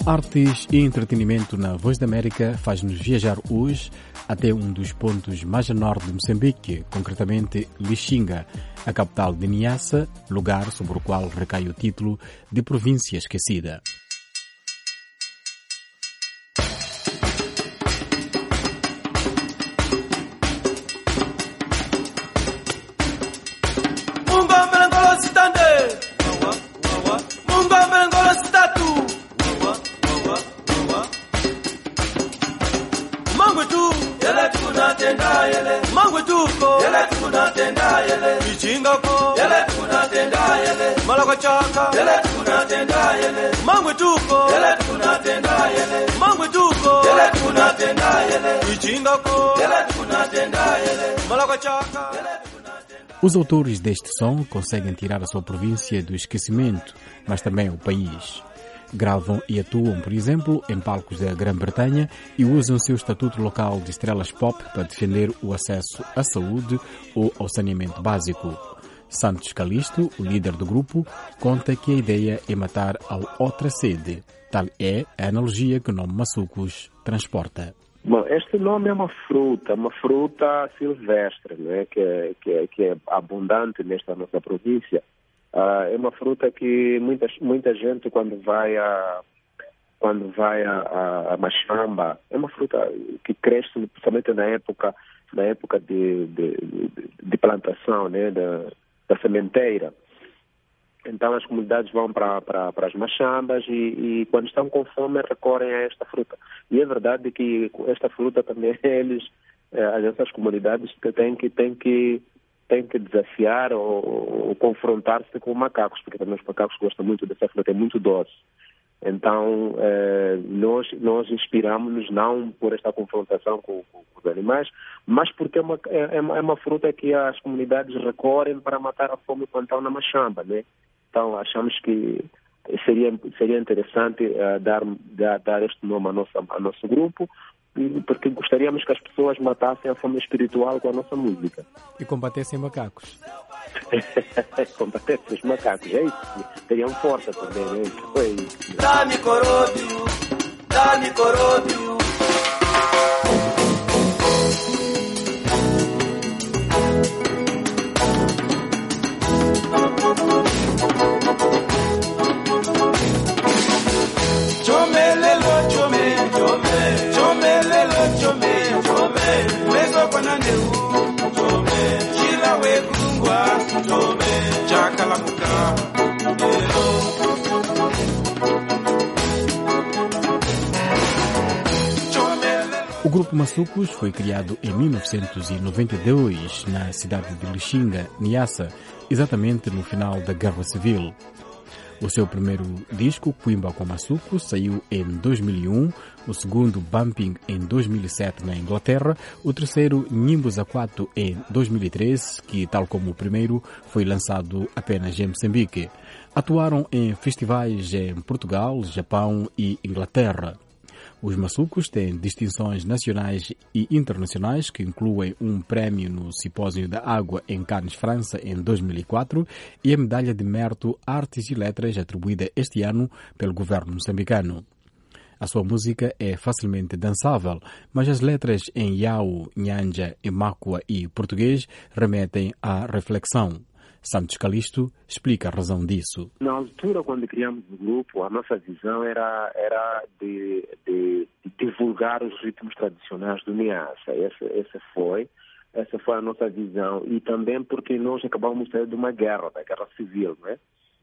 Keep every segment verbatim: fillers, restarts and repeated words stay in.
Artes e entretenimento na Voz da América faz-nos viajar hoje até um dos pontos mais a norte de Moçambique, concretamente Lixinga, a capital de Niassa, lugar sobre o qual recai o título de província esquecida. Os autores deste som conseguem tirar a sua província do esquecimento, mas também o país. Gravam e atuam, por exemplo, em palcos da Grã-Bretanha e usam seu estatuto local de estrelas pop para defender o acesso à saúde ou ao saneamento básico. Santos Calisto, o líder do grupo, conta que a ideia é matar a outra sede. Tal é a analogia que o nome Massucos transporta. Bom, este nome é uma fruta, uma fruta silvestre, né, que, é, que, é, que é abundante nesta nossa província. Uh, é uma fruta que muita, muita gente quando vai a quando vai a, a, a Machamba, é uma fruta que cresce principalmente na época na época de, de, de, de plantação, né, da, da sementeira. Então as comunidades vão para para as machambas e, e quando estão com fome recorrem a esta fruta. E é verdade que esta fruta também eles, as essas comunidades têm que têm que têm que desafiar ou, ou confrontar-se com macacos, porque também os macacos gostam muito dessa fruta, é muito doce. Então eh, nós nós inspiramos-nos não por esta confrontação com, com, com os animais, mas porque é uma é, é uma fruta que as comunidades recorrem para matar a fome quando estão na machamba, né? Então, achamos que seria, seria interessante uh, dar, dar, dar este nome ao nosso, ao nosso grupo, porque gostaríamos que as pessoas matassem a fome espiritual com a nossa música. E combatessem macacos. Combatessem os macacos, é isso. Teriam força também, é isso. É isso. Dá-me coróbio, dá-me coróbio. O grupo Massucos foi criado em mil novecentos e noventa e dois na cidade de Lixinga, Niassa, exatamente no final da Guerra Civil. O seu primeiro disco, Quimba com Massuco, saiu em dois mil e um, o segundo, Bumping, em dois mil e sete na Inglaterra, o terceiro, Nimbus Aquato, em dois mil e treze, que, tal como o primeiro, foi lançado apenas em Moçambique. Atuaram em festivais em Portugal, Japão e Inglaterra. Os Massucos têm distinções nacionais e internacionais que incluem um prémio no Simpósio da Água em Cannes, França, em dois mil e quatro e a medalha de mérito Artes e Letras atribuída este ano pelo governo moçambicano. A sua música é facilmente dançável, mas as letras em Yao, Nhanja, Imácua e português remetem à reflexão. Santos Calisto explica a razão disso. Na altura, quando criamos o grupo, a nossa visão era, era de, de, de divulgar os ritmos tradicionais do Niassa. Essa, essa, foi, essa foi a nossa visão. E também porque nós acabamos de sair de uma guerra, da guerra civil, né?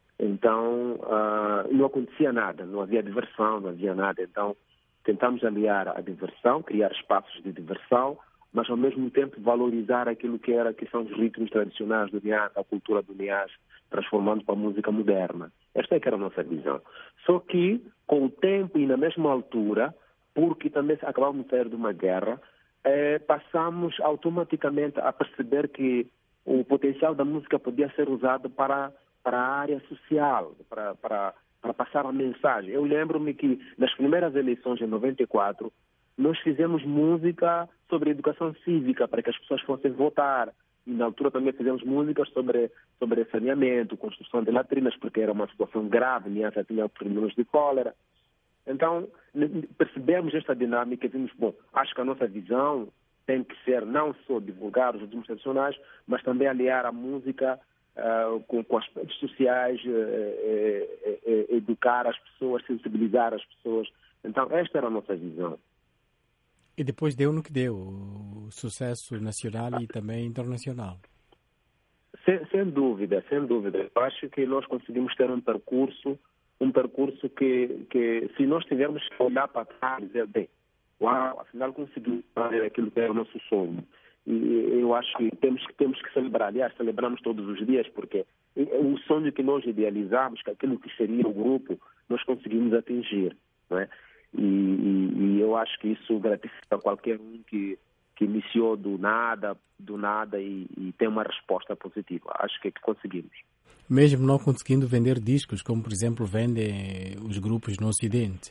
Então, uh, não acontecia nada, não havia diversão, não havia nada. Então, tentamos aliar a diversão, criar espaços de diversão, mas ao mesmo tempo valorizar aquilo que era que são os ritmos tradicionais do Niassa, a cultura do Niassa, transformando para a música moderna. Esta é que era a nossa visão. Só que, com o tempo e na mesma altura, porque também acabamos de sair de uma guerra, eh, passamos automaticamente a perceber que o potencial da música podia ser usado para, para a área social, para, para, para passar a mensagem. Eu lembro-me que nas primeiras eleições em noventa e quatro, nós fizemos música sobre educação cívica para que as pessoas fossem votar. E na altura também fizemos músicas sobre, sobre saneamento, construção de latrinas, porque era uma situação grave, Niassa tinha problemas de cólera. Então, percebemos esta dinâmica e vimos, bom, acho que a nossa visão tem que ser não só divulgar os ritmos tradicionais, mas também aliar a música uh, com, com aspectos sociais, uh, uh, uh, educar as pessoas, sensibilizar as pessoas. Então, esta era a nossa visão. E depois deu no que deu, o sucesso nacional e também internacional. Sem, sem dúvida, sem dúvida. Eu acho que nós conseguimos ter um percurso, um percurso que, que se nós tivermos que olhar para trás e dizer, bem, uau, afinal conseguimos fazer aquilo que era o nosso sonho. E eu acho que temos, temos que celebrar. Aliás, celebramos todos os dias, porque o sonho que nós idealizamos, que aquilo que seria o grupo, nós conseguimos atingir, não é? E, e, e eu acho que isso gratifica qualquer um que, que iniciou do nada, do nada e, e tem uma resposta positiva. Acho que é que conseguimos. Mesmo não conseguindo vender discos, como por exemplo vendem os grupos no Ocidente?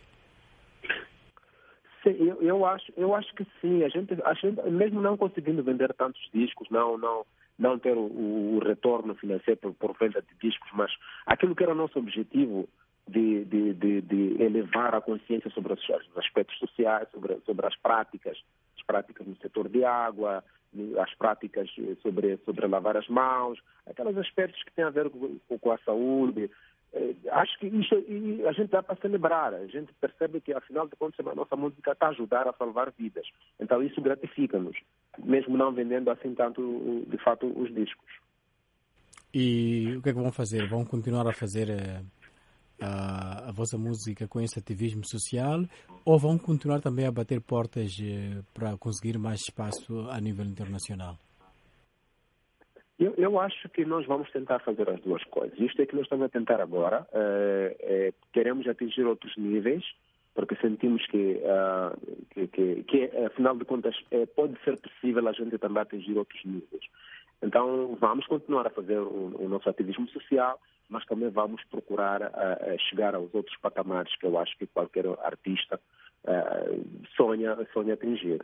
Sim, eu, eu, acho, eu acho que sim. A gente, a gente, mesmo não conseguindo vender tantos discos, não, não, não ter o, o retorno financeiro por, por venda de discos, mas aquilo que era o nosso objetivo de, de, de, de elevar a consciência sobre os aspectos sociais, sobre, sobre as práticas, as práticas no setor de água, as práticas sobre, sobre lavar as mãos, aqueles aspectos que têm a ver com, com a saúde. Acho que isso a gente dá para celebrar. A gente percebe que, afinal de contas, a nossa música está a ajudar a salvar vidas. Então, isso gratifica-nos, mesmo não vendendo assim tanto, de fato, os discos. E o que é que vão fazer? Vão continuar a fazer a, a vossa música com esse ativismo social ou vão continuar também a bater portas para conseguir mais espaço a nível internacional? Eu, eu acho que nós vamos tentar fazer as duas coisas. Isto é que nós estamos a tentar agora. É, é, queremos atingir outros níveis, porque sentimos que, uh, que, que, que, afinal de contas, é, pode ser possível a gente também atingir outros níveis. Então, vamos continuar a fazer o, o nosso ativismo social, mas também vamos procurar uh, chegar aos outros patamares que eu acho que qualquer artista uh, sonha, sonha atingir.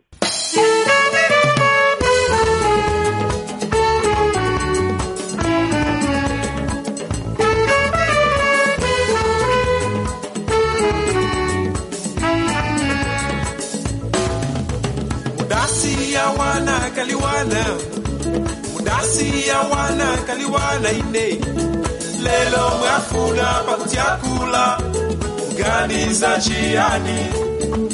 Mudasi ya wana kaliwana, mudasi ya wana kaliwana ine, lelo mwafuna pakutyakula, ganiza chiani.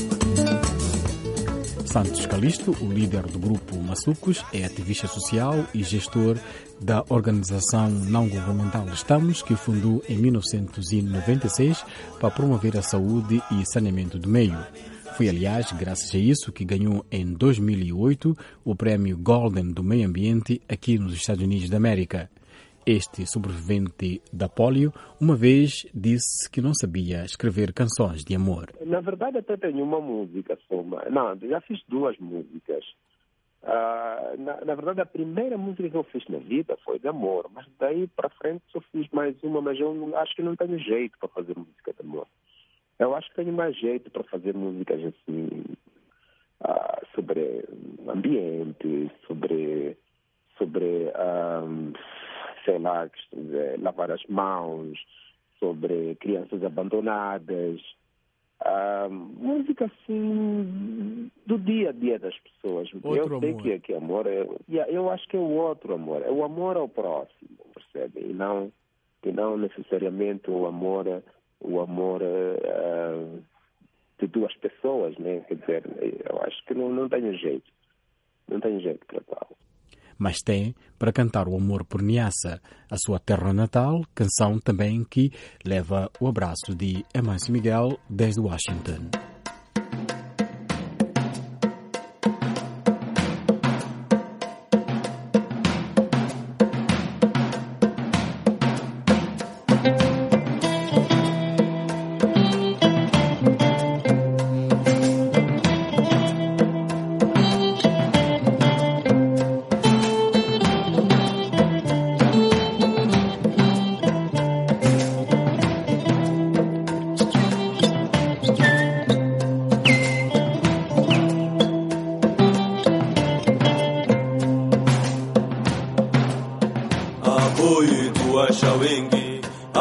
Santos Calisto, o líder do grupo Maçucos, é ativista social e gestor da organização não-governamental Estamos, que fundou em mil novecentos e noventa e seis para promover a saúde e saneamento do meio. Foi, aliás, graças a isso que ganhou em dois mil e oito o Prémio Golden do Meio Ambiente aqui nos Estados Unidos da América. Este sobrevivente da polio, uma vez disse que não sabia escrever canções de amor. Na verdade, até tenho uma música só. Não, já fiz duas músicas. Uh, na, na verdade, a primeira música que eu fiz na vida foi de amor, mas daí para frente só fiz mais uma, mas eu acho que não tenho jeito para fazer música de amor. Eu acho que tenho mais jeito para fazer músicas assim, uh, sobre ambiente, sobre, sobre um, sei lá, dizer, lavar as mãos, sobre crianças abandonadas. Uh, música assim do dia a dia das pessoas. Outro eu sei amor. que, que amor é, eu acho que é o outro amor, é o amor ao próximo, percebe? E não, e não necessariamente o amor, o amor uh, de duas pessoas, né? Quer dizer, eu acho que não, não tenho jeito, não tenho jeito para tal. Mas tem para cantar o amor por Niassa, a sua terra natal, canção também que leva o abraço de Amâncio Miguel desde Washington.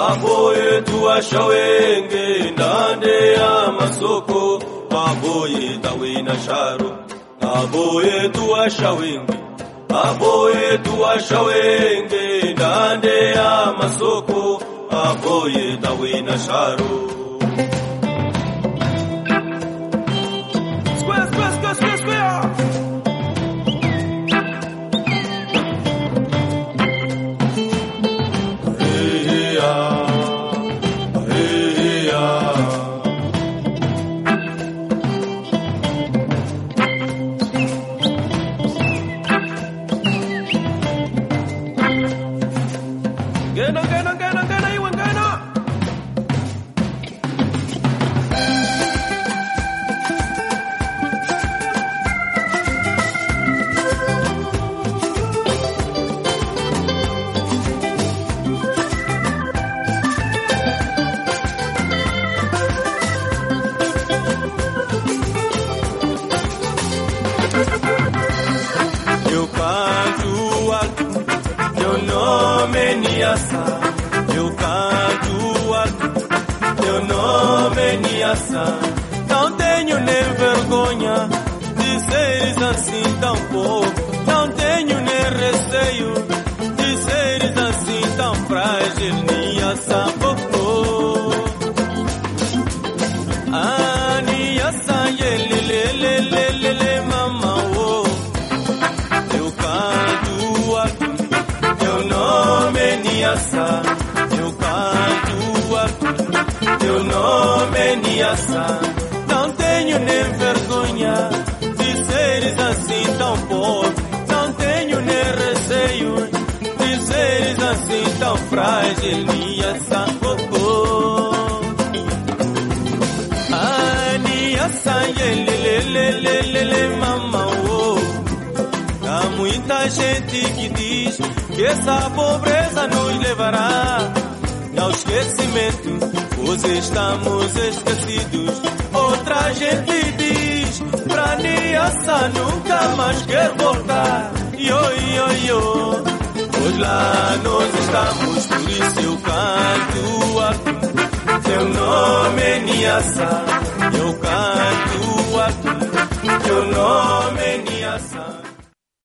Aboye tuwashawenge ndande ya masoko. Aboye tawina sharo. Aboye tuwashawenge. Aboye tuwashawenge ndande ya masoko. Aboye tawina sharo. Square, square, square, square, square. Gana, gana, gana, gana, you and gana. Eu canto alto, teu nome é Niassa. Eu canto alto, teu nome é Niassa. Não tenho nem vergonha de seres assim tão pouco. Não tenho nem receio de seres assim tão frágil. Niassa, oh, oh. Ah, Niassa, ele, ele, ele, ele, ele, mama, oh. Eu canto alto, teu nome é Niassa. Eu canto alto, teu nome é Niassa. Não tenho nem vergonha de seres assim tão pobres. Não tenho nem receio de seres assim tão frágil. Niassa, oh, oh. Ah, Niassa, ele, ele, ele, ele, ele, mama, oh. Há muita gente que diz que essa pobreza nos levará ao esquecimento, pois estamos esquecidos. Outra gente diz pra Niassa nunca mais quer voltar. Yo, yo, yo. Pois lá nós estamos, por isso eu canto alto. Teu nome é Niassa. Eu canto alto. Teu nome é Niassa.